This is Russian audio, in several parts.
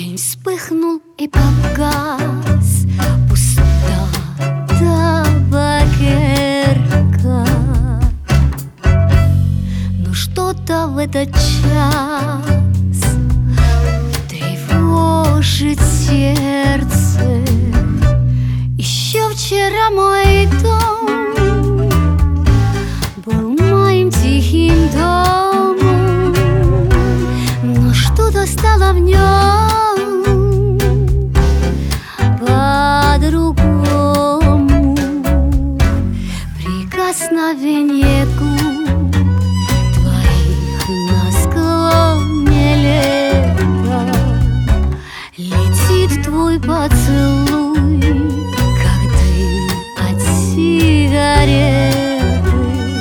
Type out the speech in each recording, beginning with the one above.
День вспыхнул и погас, пуста табакерка. Но что-то в этот час тревожит сердце. Еще вчера мой дом был моим тихим домом, но что-то стало в нем по-другому. Прикосновение губ твоих на склоне лета, летит твой поцелуй, как дым от сигареты.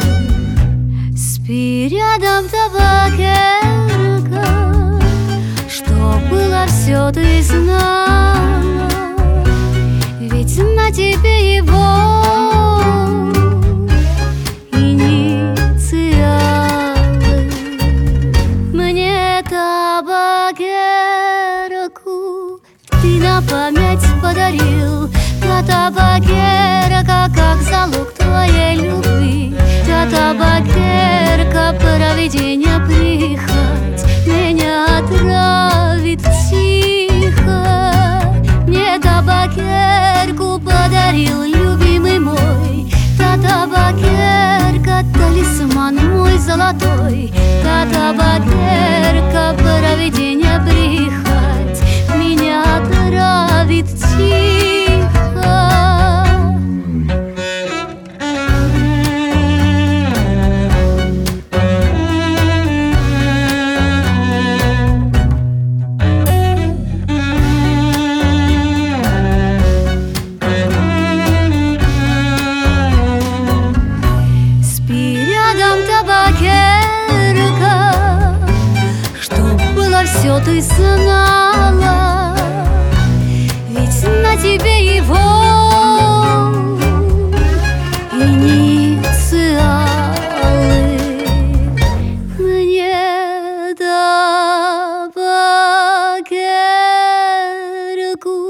Спи рядом, табакерка, что было все ты знала, ведь на тебе его инициалы. Мне табакерку ты на память подарил, та табакерка как залог твоей любви, та табакерка провидение прихоть меня отравит тихо. Мне табакерку подарил любимый мой, та табакерка талисман мой золотой, та табакерка провидение прихоть меня отравит тихо. Табакерка, что было все ты знала, ведь на тебе его инициалы. Мне табакерку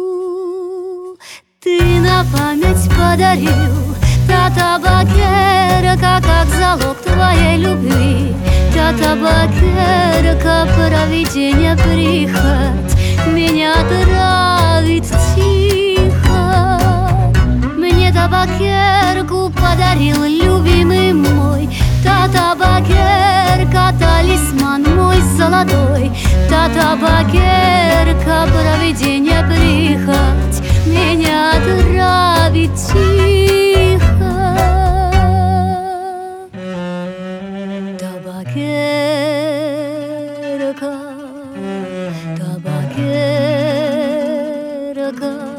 ты на память подарил, та табакерка как залог твоей любви, та табакерка провидение прихоть меня травит тихо. Мне табакерку подарил любимый мой, та табакерка талисман мой золотой, та табакерка провидение прихоть меня травит тихо. Табакерка, табакерка.